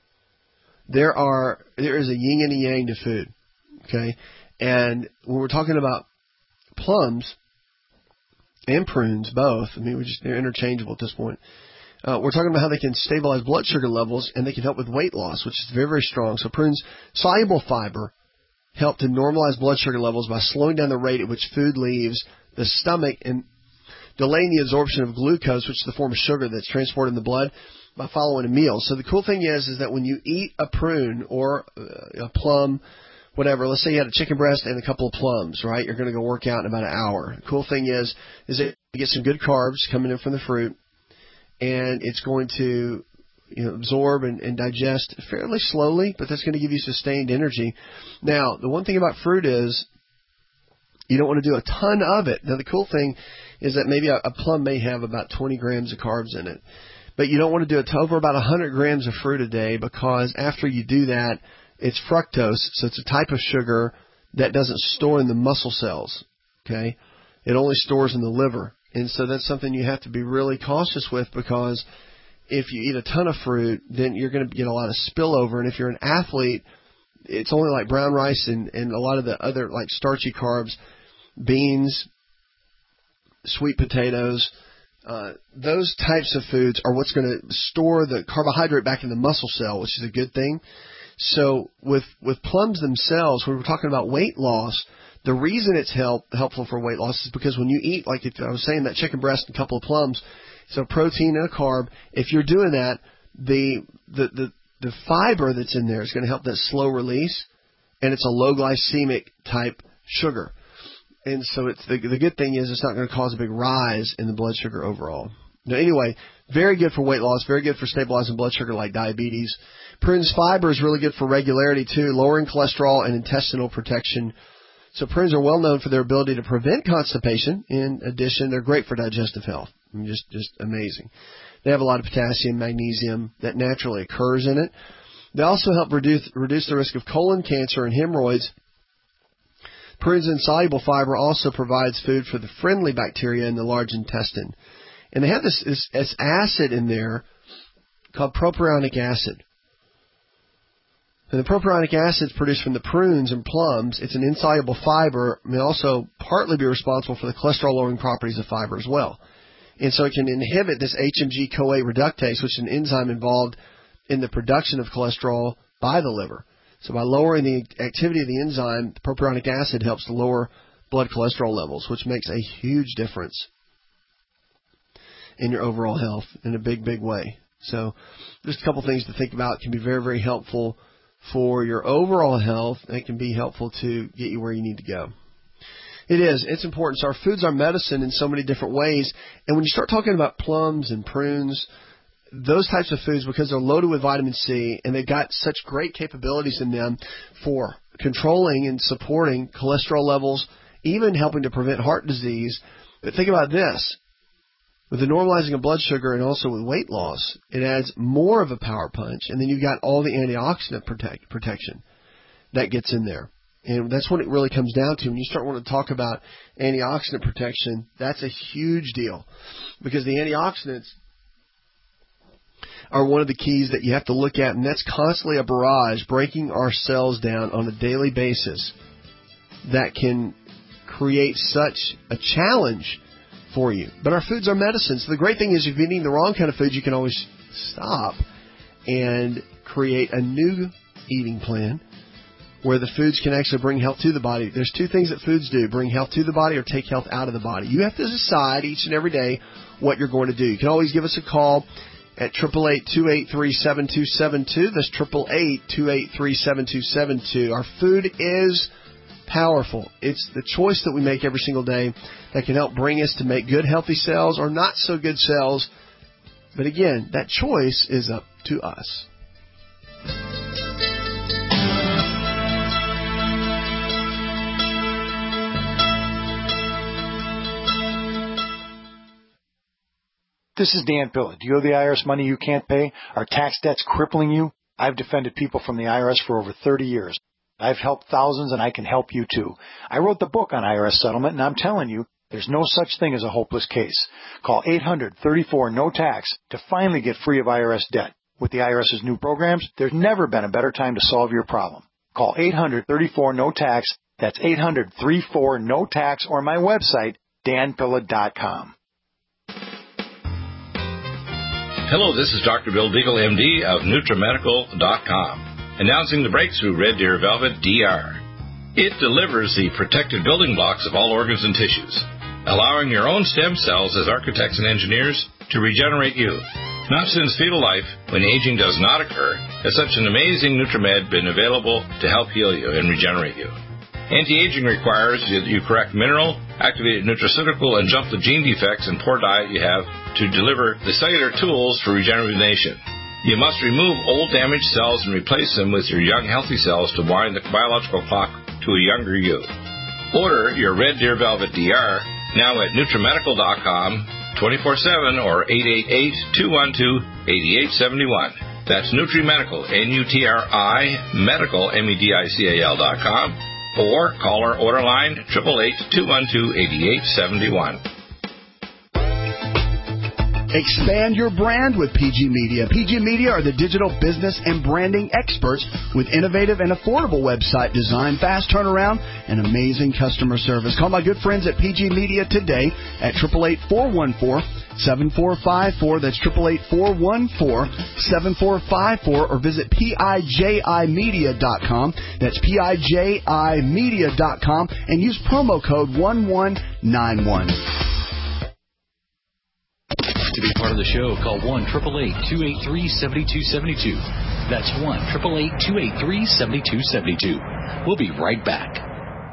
There are there is a yin and a yang to food, okay? And when we're talking about plums and prunes, both, I mean, we're just, they're interchangeable at this point. Uh, we're talking about how they can stabilize blood sugar levels and they can help with weight loss, which is very, very strong. So prunes, soluble fiber, help to normalize blood sugar levels by slowing down the rate at which food leaves the stomach and delaying the absorption of glucose, which is the form of sugar that's transported in the blood, by following a meal. So the cool thing is, is that when you eat a prune or a plum, whatever, let's say you had a chicken breast and a couple of plums, right? You're going to go work out in about an hour. The cool thing is, is that you get some good carbs coming in from the fruit, and it's going to, you know, absorb and, and digest fairly slowly, but that's going to give you sustained energy. Now, the one thing about fruit is you don't want to do a ton of it. Now, the cool thing is that maybe a, a plum may have about twenty grams of carbs in it. But you don't want to do it to over about one hundred grams of fruit a day, because after you do that, it's fructose, so it's a type of sugar that doesn't store in the muscle cells, okay? It only stores in the liver. And so that's something you have to be really cautious with, because if you eat a ton of fruit, then you're going to get a lot of spillover. And if you're an athlete, it's only like brown rice and, and a lot of the other like starchy carbs, beans, sweet potatoes. Uh, those types of foods are what's going to store the carbohydrate back in the muscle cell, which is a good thing. So with with plums themselves, when we're talking about weight loss, the reason it's help, helpful for weight loss is because when you eat, like if I was saying, that chicken breast and a couple of plums, so protein and a carb, if you're doing that, the the the, the fiber that's in there is going to help that slow release, and it's a low glycemic type sugar. And so it's the, the good thing is it's not going to cause a big rise in the blood sugar overall. Now, anyway, very good for weight loss, very good for stabilizing blood sugar like diabetes. Prunes fiber is really good for regularity too, lowering cholesterol and intestinal protection. So prunes are well known for their ability to prevent constipation. In addition, they're great for digestive health. I mean, just, just amazing. They have a lot of potassium, magnesium that naturally occurs in it. They also help reduce, reduce the risk of colon cancer and hemorrhoids. Prunes and soluble fiber also provides food for the friendly bacteria in the large intestine. And they have this, this, this acid in there called propionic acid. And the propionic acid is produced from the prunes and plums. It's an insoluble fiber. It may also partly be responsible for the cholesterol-lowering properties of fiber as well. And so it can inhibit this H M G-CoA reductase, which is an enzyme involved in the production of cholesterol by the liver. So by lowering the activity of the enzyme, the propionic acid helps to lower blood cholesterol levels, which makes a huge difference in your overall health in a big, big way. So just a couple things to think about. It can be very, very helpful for your overall health. It can be helpful to get you where you need to go. It is. It's important. So our foods are medicine in so many different ways. And when you start talking about plums and prunes, those types of foods, because they're loaded with vitamin C and they've got such great capabilities in them for controlling and supporting cholesterol levels, even helping to prevent heart disease. But think about this. With the normalizing of blood sugar and also with weight loss, it adds more of a power punch. And then you've got all the antioxidant protect, protection that gets in there. And that's what it really comes down to. When you start wanting to talk about antioxidant protection, that's a huge deal, because the antioxidants are one of the keys that you have to look at, and that's constantly a barrage breaking our cells down on a daily basis that can create such a challenge for you. But our foods are medicine. So the great thing is, if you're eating the wrong kind of food, you can always stop and create a new eating plan where the foods can actually bring health to the body. There's two things that foods do: bring health to the body or take health out of the body. You have to decide each and every day what you're going to do. You can always give us a call at eight eight eight, two eight three, seven two seven two. That's eight eight eight, two eight three, seven two seven two. Our food is powerful. It's the choice that we make every single day that can help bring us to make good, healthy cells or not so good cells. But again, that choice is up to us. This is Dan Pilla. Do you owe the I R S money you can't pay? Are tax debts crippling you? I've defended people from the I R S for over thirty years. I've helped thousands, and I can help you too. I wrote the book on I R S settlement, and I'm telling you, There's no such thing as a hopeless case. Call eight hundred, thirty-four, no tax to finally get free of I R S debt. With the IRS's new programs, there's never been a better time to solve your problem. Call eight hundred, thirty-four, no tax. That's eight hundred, thirty-four, no tax, or my website, dan pilla dot com. Hello, this is Doctor Bill Deagle, M D of NutriMedical dot com, announcing the breakthrough Red Deer Velvet D R. It delivers the protective building blocks of all organs and tissues, allowing your own stem cells as architects and engineers to regenerate you. Not since fetal life, when aging does not occur, has such an amazing NutriMed been available to help heal you and regenerate you. Anti-aging requires that you correct mineral, activated nutraceutical, and jump the gene defects and poor diet you have to deliver the cellular tools for regeneration. You must remove old damaged cells and replace them with your young healthy cells to wind the biological clock to a younger you. Order your Red Deer Velvet D R now at NutriMedical dot com, twenty-four seven, or eight eight eight, two one two, eight eight seven one. That's NutriMedical, N U T R I, medical, M E D I C A L dot com, or call our order line, eight eight eight, two one two, eight eight seven one. Expand your brand with P G Media. P G Media are the digital business and branding experts with innovative and affordable website design, fast turnaround, and amazing customer service. Call my good friends at P G Media today at eight eight eight, four one four, seven four five four. That's eight eight eight, four one four, seven four five four, or visit P I J I media dot com. That's P I J I media dot com and use promo code one one nine one. To be part of the show, call one eight eight eight, two eight three, seven two seven two. That's one eight eight eight, two eight three, seven two seven two. We'll be right back.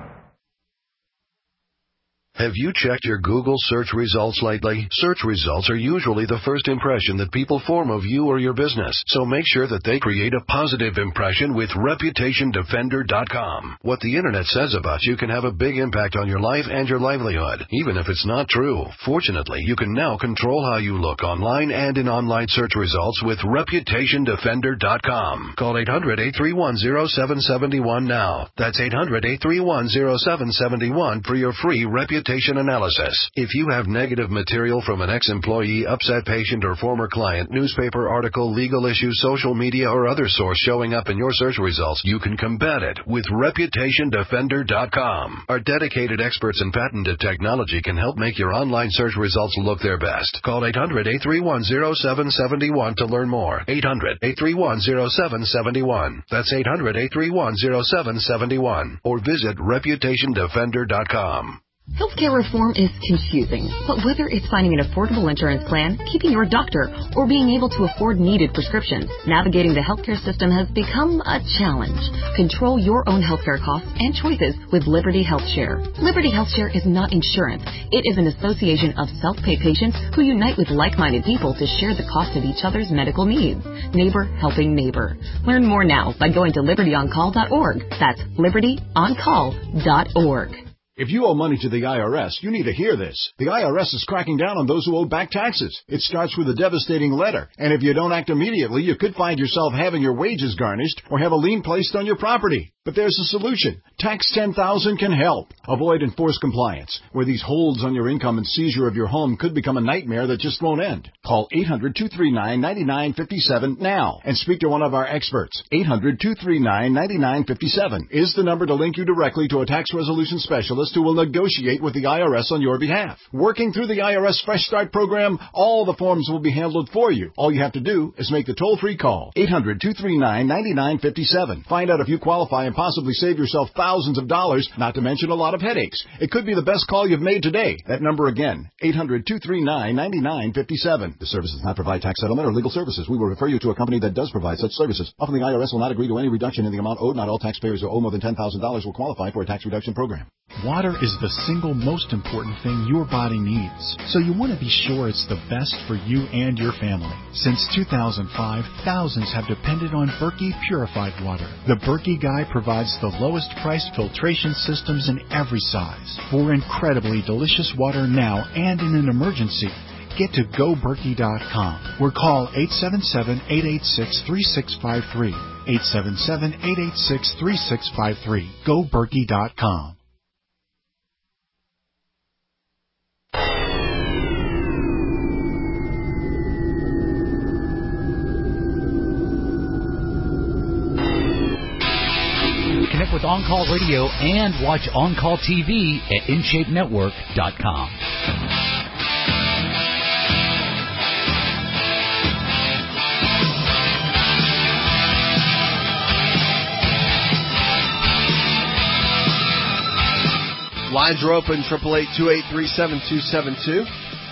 Have you checked your Google search results lately? Search results are usually the first impression that people form of you or your business, so make sure that they create a positive impression with Reputation Defender dot com. What the Internet says about you can have a big impact on your life and your livelihood, even if it's not true. Fortunately, you can now control how you look online and in online search results with Reputation Defender dot com. Call eight hundred, eight three one, zero seven seven one now. That's eight hundred, eight three one, zero seven seven one for your free reputation analysis. If you have negative material from an ex-employee, upset patient, or former client, newspaper article, legal issue, social media, or other source showing up in your search results, you can combat it with Reputation Defender dot com. Our dedicated experts in patented technology can help make your online search results look their best. Call eight hundred, eight three one, zero seven seven one to learn more. eight hundred, eight three one, zero seven seven one. That's eight hundred, eight three one, zero seven seven one. Or visit Reputation Defender dot com. Healthcare reform is confusing, but whether it's finding an affordable insurance plan, keeping your doctor, or being able to afford needed prescriptions, navigating the healthcare system has become a challenge. Control your own healthcare costs and choices with Liberty HealthShare. Liberty HealthShare is not insurance. It is an association of self-pay patients who unite with like-minded people to share the cost of each other's medical needs. Neighbor helping neighbor. Learn more now by going to liberty on call dot org. That's liberty on call dot org. If you owe money to the I R S, you need to hear this. The I R S is cracking down on those who owe back taxes. It starts with a devastating letter, and if you don't act immediately, you could find yourself having your wages garnished or have a lien placed on your property. But there's a solution. Tax ten thousand can help. Avoid enforced compliance, where these holds on your income and seizure of your home could become a nightmare that just won't end. Call eight hundred, two three nine, nine nine five seven now and speak to one of our experts. eight hundred, two three nine, nine nine five seven is the number to link you directly to a tax resolution specialist who will negotiate with the I R S on your behalf. Working through the I R S Fresh Start program, all the forms will be handled for you. All you have to do is make the toll-free call. eight hundred, two three nine, nine nine five seven. Find out if you qualify and possibly save yourself thousands of dollars, not to mention a lot of headaches. It could be the best call you've made today. That number again, eight hundred, two three nine, nine nine five seven. The service does not provide tax settlement or legal services. We will refer you to a company that does provide such services. Often the I R S will not agree to any reduction in the amount owed. Not all taxpayers who owe more than ten thousand dollars will qualify for a tax reduction program. Water is the single most important thing your body needs, so you want to be sure it's the best for you and your family. Since two thousand five, thousands have depended on Berkey purified water. The Berkey Guy provides the lowest priced filtration systems in every size for incredibly delicious water now and in an emergency. Get to go berkey dot com or call eight seven seven, eight eight six, three six five three. eight seven seven, eight eight six, three six five three. go berkey dot com. with On-Call Radio and watch On-Call T V at in shape network dot com. Lines are open, eight eight eight, two eight three, seven two seven two.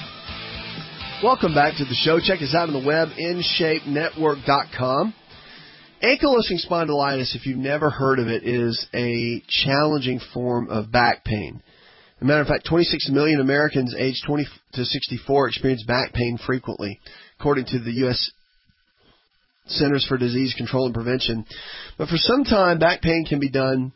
Welcome back to the show. Check us out on the web, in shape network dot com. Ankylosing spondylitis, if you've never heard of it, is a challenging form of back pain. As a matter of fact, twenty-six million Americans aged twenty to sixty-four experience back pain frequently, according to the U S Centers for Disease Control and Prevention. But for some time, back pain can be done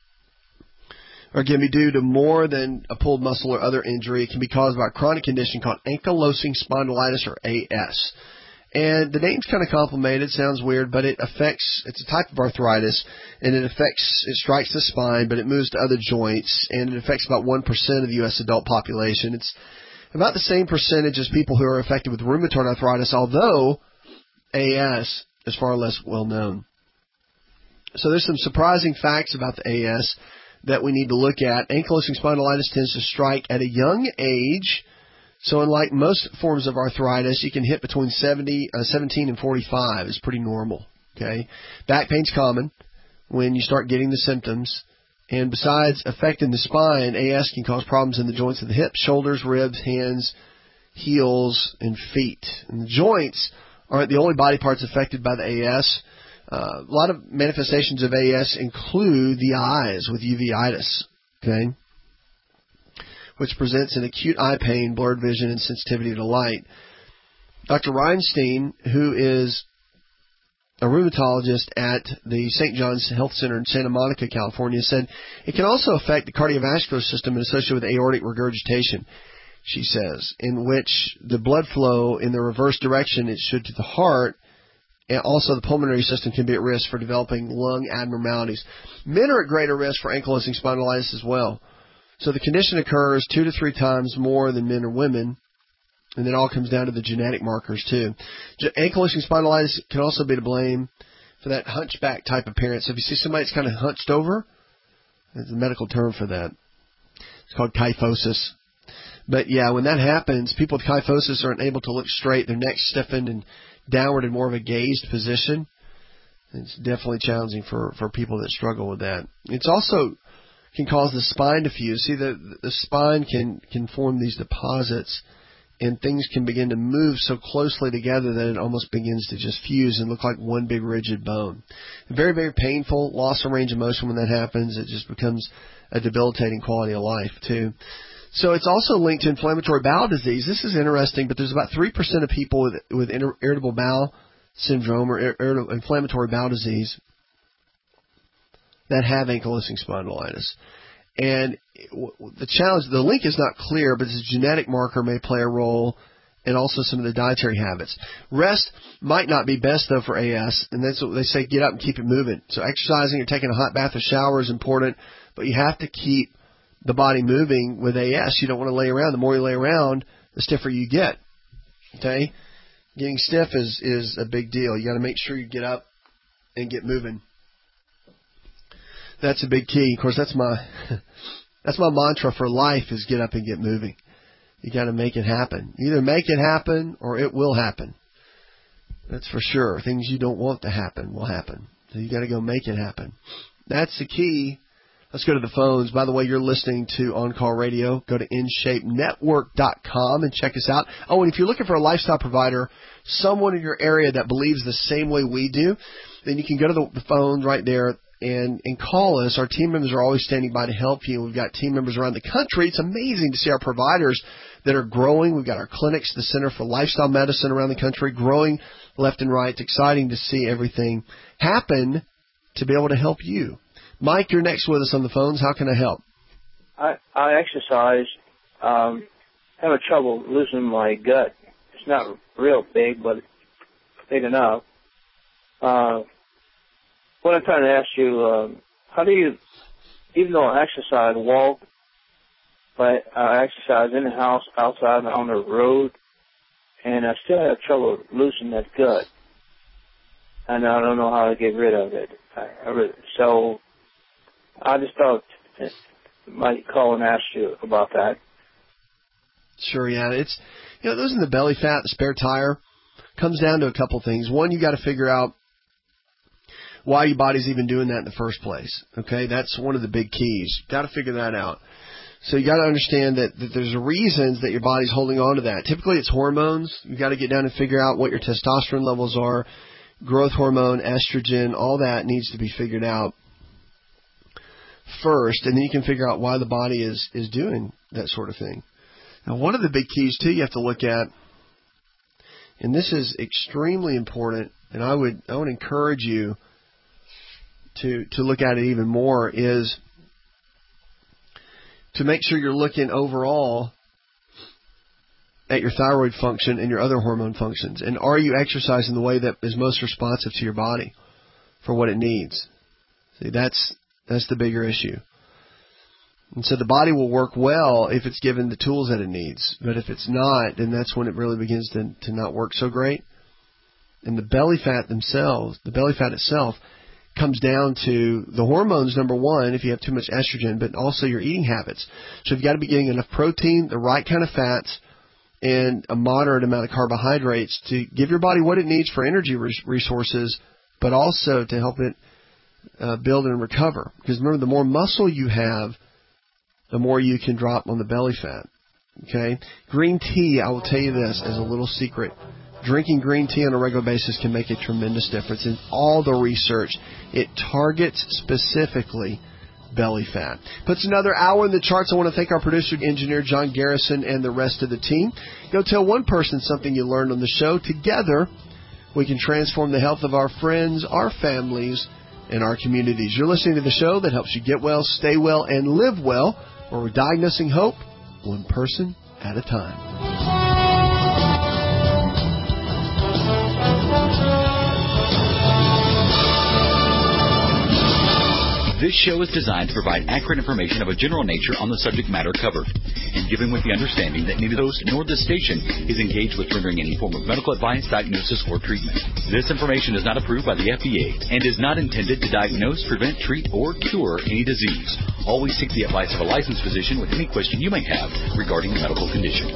or can be due to more than a pulled muscle or other injury. It can be caused by a chronic condition called ankylosing spondylitis, or A S. And the name's kind of complicated, sounds weird, but it affects, it's a type of arthritis, and it affects, it strikes the spine, but it moves to other joints, and it affects about one percent of the U S adult population. It's about the same percentage as people who are affected with rheumatoid arthritis, although A S is far less well known. So there's some surprising facts about the A S that we need to look at. Ankylosing spondylitis tends to strike at a young age. So unlike most forms of arthritis, you can hit between seventy, uh, seventeen and forty-five. It's pretty normal. Okay, back pain's common when you start getting the symptoms. And besides affecting the spine, A S can cause problems in the joints of the hips, shoulders, ribs, hands, heels, and feet. And the joints aren't the only body parts affected by the A S. Uh, a lot of manifestations of A S include the eyes with uveitis, okay, which presents an acute eye pain, blurred vision, and sensitivity to light. Doctor Reinstein, who is a rheumatologist at the Saint John's Health Center in Santa Monica, California, said it can also affect the cardiovascular system and associated with aortic regurgitation, she says, in which the blood flow in the reverse direction it should to the heart. And also the pulmonary system can be at risk for developing lung abnormalities. Men are at greater risk for ankylosing spondylitis as well. So the condition occurs two to three times more than men or women, and it all comes down to the genetic markers too. Ankylosing spondylitis can also be to blame for that hunchback type appearance. So if you see somebody that's kind of hunched over, there's a medical term for that. It's called kyphosis. But yeah, when that happens, people with kyphosis aren't able to look straight. Their neck's stiffened and downward in more of a gazed position. It's definitely challenging for, for people that struggle with that. It's also can cause the spine to fuse. See, the the spine can, can form these deposits, and things can begin to move so closely together that it almost begins to just fuse and look like one big rigid bone. Very, very painful, loss of range of motion when that happens. It just becomes a debilitating quality of life, too. So it's also linked to inflammatory bowel disease. This is interesting, but there's about three percent of people with, with irritable bowel syndrome or ir- inflammatory bowel disease that have ankylosing spondylitis. And the challenge, the link is not clear, but this genetic marker may play a role, and also some of the dietary habits. Rest might not be best, though, for A S, and that's what they say, get up and keep it moving. So exercising or taking a hot bath or shower is important, but you have to keep the body moving with A S. You don't want to lay around. The more you lay around, the stiffer you get. Okay? Getting stiff is, is a big deal. You got to make sure you get up and get moving. That's a big key. Of course, that's my that's my mantra for life is get up and get moving. You got to make it happen. Either make it happen or it will happen. That's for sure. Things you don't want to happen will happen. So you got to go make it happen. That's the key. Let's go to the phones. By the way, you're listening to On Call Radio. Go to in shape network dot com and check us out. Oh, and if you're looking for a lifestyle provider, someone in your area that believes the same way we do, then you can go to the, the phone right there and, and call us. Our team members are always standing by to help you. We've got team members around the country. It's amazing to see our providers that are growing. We've got our clinics, the Center for Lifestyle Medicine around the country, growing left and right. It's exciting to see everything happen to be able to help you. Mike, you're next with us on the phones. How can I help? I, I exercise, um, having trouble losing my gut. It's not real big, but big enough. Uh, what I'm trying to ask you, um, how do you, even though I exercise, walk, but I exercise in the house, outside, on the road, and I still have trouble losing that gut, and I don't know how to get rid of it. I, I really, so I just thought I might call and ask you about that. Sure, yeah. It's, you know, losing the belly fat, the spare tire, comes down to a couple things. One, you got to figure out why your body's even doing that in the first place. Okay, that's one of the big keys. Got to figure that out. So you got to understand that, that there's reasons that your body's holding on to that. Typically, it's hormones. You got to get down and figure out what your testosterone levels are, growth hormone, estrogen, all that needs to be figured out first, and then you can figure out why the body is is doing that sort of thing. Now, one of the big keys too you have to look at, and this is extremely important, and I would I would encourage you to to look at it even more, is to make sure you're looking overall at your thyroid function and your other hormone functions. And are you exercising the way that is most responsive to your body for what it needs? See, that's that's the bigger issue. And so the body will work well if it's given the tools that it needs. But if it's not, then that's when it really begins to, to not work so great. And the belly fat themselves, the belly fat itself, comes down to the hormones, number one, if you have too much estrogen, but also your eating habits. So you've got to be getting enough protein, the right kind of fats, and a moderate amount of carbohydrates to give your body what it needs for energy resources, but also to help it uh, build and recover. Because remember, the more muscle you have, the more you can drop on the belly fat. Okay? Green tea, I will tell you this as a little secret. Drinking green tea on a regular basis can make a tremendous difference. In all the research, it targets specifically belly fat. Puts another hour in the charts. I want to thank our producer, engineer John Garrison, and the rest of the team. Go tell one person something you learned on the show. Together, we can transform the health of our friends, our families, and our communities. You're listening to the show that helps you get well, stay well, and live well, where we're diagnosing hope one person at a time. This show is designed to provide accurate information of a general nature on the subject matter covered, and given with the understanding that neither host nor this station is engaged with rendering any form of medical advice, diagnosis, or treatment. This information is not approved by the F D A and is not intended to diagnose, prevent, treat, or cure any disease. Always seek the advice of a licensed physician with any question you may have regarding a medical condition.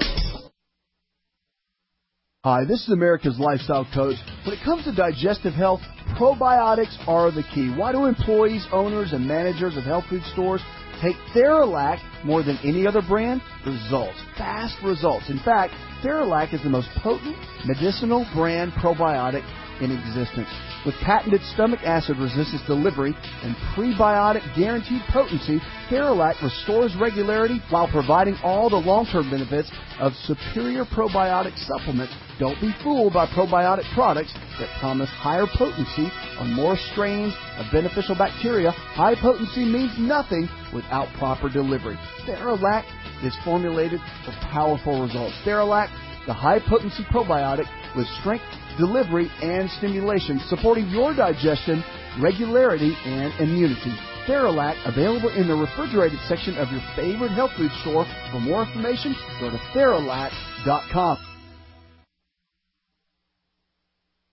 Hi, this is America's Lifestyle Coach. When it comes to digestive health, probiotics are the key. Why do employees, owners, and managers of health food stores take Theralac more than any other brand? Results. Fast results. In fact, Theralac is the most potent medicinal brand probiotic in existence. With patented stomach acid resistance delivery and prebiotic guaranteed potency, Theralac restores regularity while providing all the long-term benefits of superior probiotic supplements. Don't be fooled by probiotic products that promise higher potency on more strains of beneficial bacteria. High potency means nothing without proper delivery. Theralac is formulated for powerful results. Theralac, the high-potency probiotic with strength, delivery, and stimulation, supporting your digestion, regularity, and immunity. Theralac, available in the refrigerated section of your favorite health food store. For more information, go to Theralac dot com.